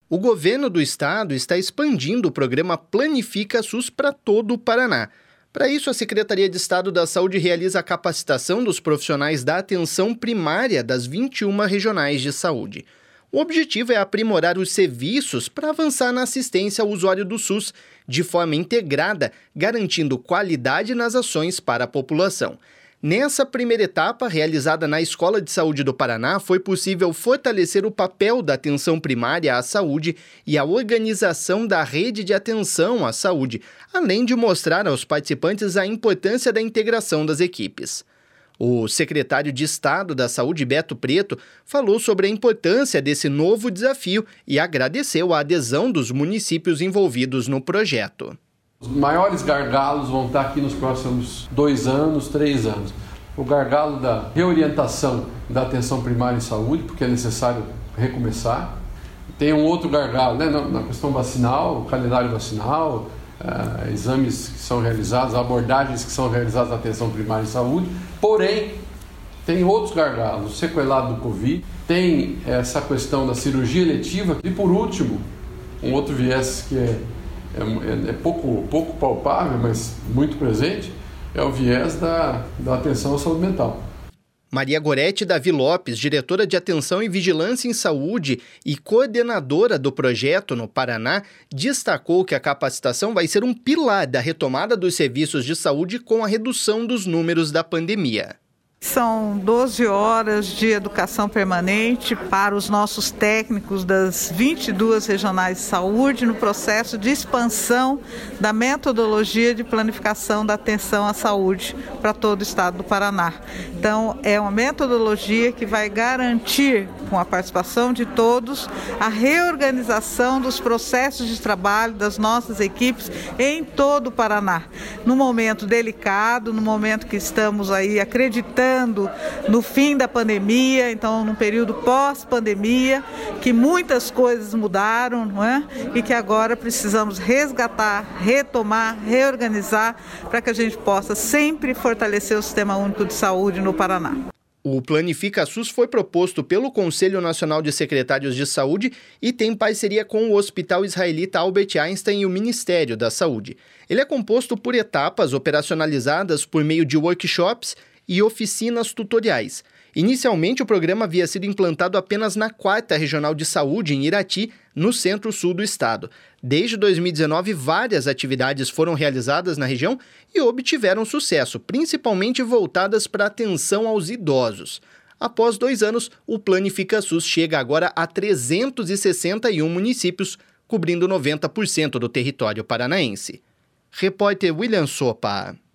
O governo do estado está expandindo o programa Planifica SUS para todo o Paraná. Para isso, a Secretaria de Estado da Saúde realiza a capacitação dos profissionais da atenção primária das 21 regionais de saúde. O objetivo é aprimorar os serviços para avançar na assistência ao usuário do SUS de forma integrada, garantindo qualidade nas ações para a população. Nessa primeira etapa, realizada na Escola de Saúde do Paraná, foi possível fortalecer o papel da atenção primária à saúde e a organização da rede de atenção à saúde, além de mostrar aos participantes a importância da integração das equipes. O secretário de Estado da Saúde, Beto Preto, falou sobre a importância desse novo desafio e agradeceu a adesão dos municípios envolvidos no projeto. Os maiores gargalos vão estar aqui nos próximos 2 anos, 3 anos. O gargalo da reorientação da atenção primária em saúde, porque é necessário recomeçar. Tem um outro gargalo, na questão vacinal, o calendário vacinal, exames que são realizados, abordagens que são realizadas na atenção primária em saúde. Porém, tem outros gargalos, o sequelado do Covid, tem essa questão da cirurgia eletiva e, por último, um outro viés que é pouco palpável, mas muito presente, é o viés da atenção à saúde mental. Maria Gorete Davi Lopes, diretora de Atenção e Vigilância em Saúde e coordenadora do projeto no Paraná, destacou que a capacitação vai ser um pilar da retomada dos serviços de saúde com a redução dos números da pandemia. São 12 horas de educação permanente para os nossos técnicos das 22 regionais de saúde no processo de expansão da metodologia de planificação da atenção à saúde para todo o estado do Paraná. Então, é uma metodologia que vai garantir, com a participação de todos, a reorganização dos processos de trabalho das nossas equipes em todo o Paraná. No momento delicado, no momento que estamos aí acreditando no fim da pandemia, então num período pós-pandemia, que muitas coisas mudaram, não é? E que agora precisamos resgatar, retomar, reorganizar para que a gente possa sempre fortalecer o Sistema Único de Saúde no Paraná. O Planifica SUS foi proposto pelo Conselho Nacional de Secretários de Saúde e tem parceria com o Hospital Israelita Albert Einstein e o Ministério da Saúde. Ele é composto por etapas operacionalizadas por meio de workshops e oficinas tutoriais. Inicialmente, o programa havia sido implantado apenas na 4ª Regional de Saúde, em Irati, no centro-sul do estado. Desde 2019, várias atividades foram realizadas na região e obtiveram sucesso, principalmente voltadas para a atenção aos idosos. Após 2 anos, o Planifica SUS chega agora a 361 municípios, cobrindo 90% do território paranaense. Repórter William Sopa.